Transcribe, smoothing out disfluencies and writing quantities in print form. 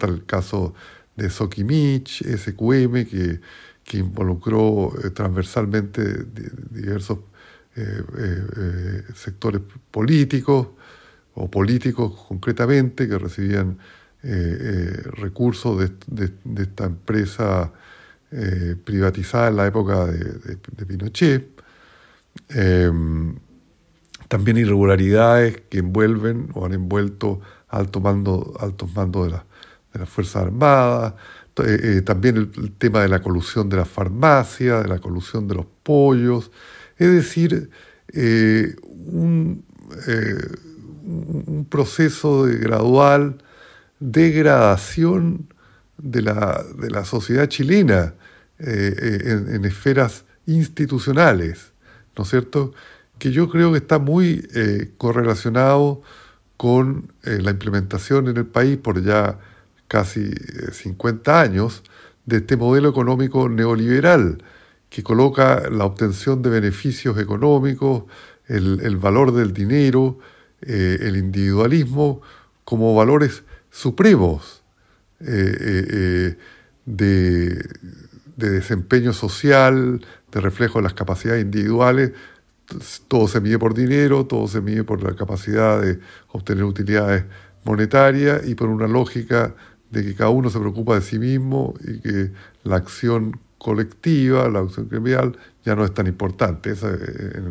Está el caso de Sokimich, SQM, que involucró transversalmente diversos sectores políticos, o políticos concretamente, que recibían recursos de esta empresa privatizada en la época de Pinochet. También irregularidades que envuelven o han envuelto altos mandos de las Fuerzas Armadas. También el tema de la colusión de las farmacias, de la colusión de los pollos. Es decir, un proceso de gradual degradación de la sociedad chilena en esferas institucionales, ¿no es cierto?, que yo creo que está muy correlacionado con la implementación en el país por ya casi 50 años de este modelo económico neoliberal que coloca la obtención de beneficios económicos, el valor del dinero, el individualismo como valores supremos de desempeño social, de reflejo de las capacidades individuales. Todo se mide por dinero, todo se mide por la capacidad de obtener utilidades monetarias y por una lógica de que cada uno se preocupa de sí mismo y que la acción colectiva, la acción gremial, ya no es tan importante. Esa,